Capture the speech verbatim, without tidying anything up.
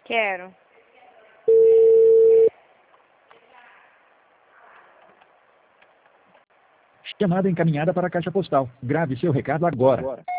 Quero. Chamada encaminhada para a caixa postal. Grave seu recado agora.